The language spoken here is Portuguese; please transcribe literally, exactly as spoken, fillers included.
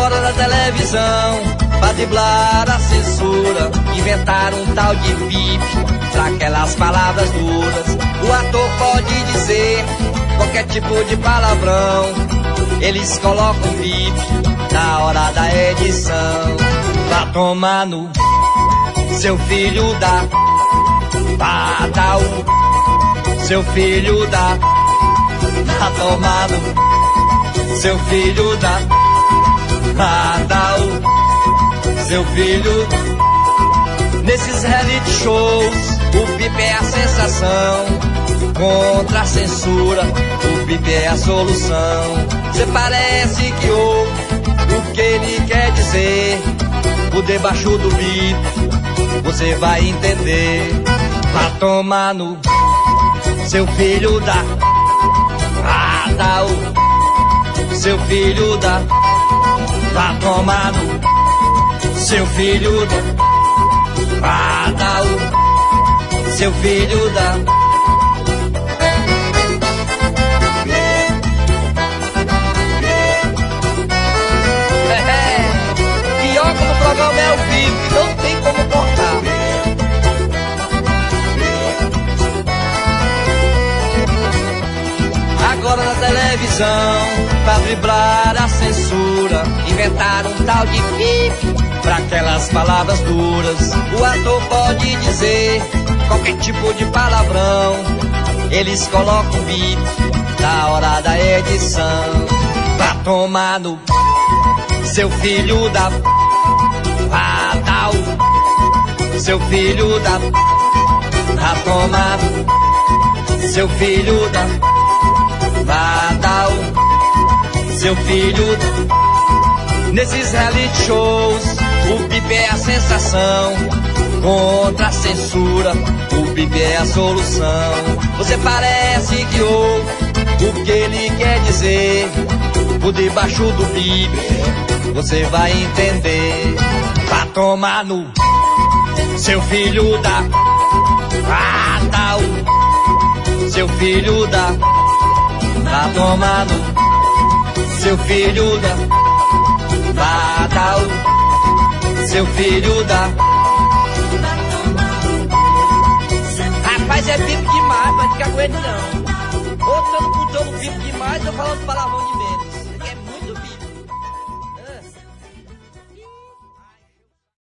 Agora na televisão, pra driblar a censura, inventaram um tal de bip pra aquelas palavras duras. O ator pode dizer qualquer tipo de palavrão, eles colocam bip na hora da edição. Vá tomar no seu filho da Pataú, seu filho da Vá tomar no seu filho da Pataú, seu filho. Nesses reality shows, o bip é a sensação. Contra a censura, o bip é a solução. Cê parece que ouve o que ele quer dizer. Por debaixo do bip, você vai entender. Vá tomar no seu filho da Pataú, seu filho da Vá tomar no seu filho da Pataú, seu filho da. O programa é ao vivo, não tem como cortar. Agora na televisão, pra driblar a censura, inventaram um tal de bip pra aquelas palavras duras. O ator pode dizer qualquer tipo de palavrão, eles colocam bip na hora da edição. Vá tomar no seu filho da Pataú, seu filho da Vá tomar seu filho da Pataú, seu filho da. Nesses reality shows, o bip é a sensação. Contra a censura, o bip é a solução. Você parece que ouve o que ele quer dizer. Por debaixo do bip, você vai entender. Vá tomar no seu filho da Pataú, seu filho da Vá tomar no seu filho da Pataú, seu filho da. Rapaz, é bip demais, vai ficar com ele não. Outro eu não putou no bip demais, eu falando palavrão demais.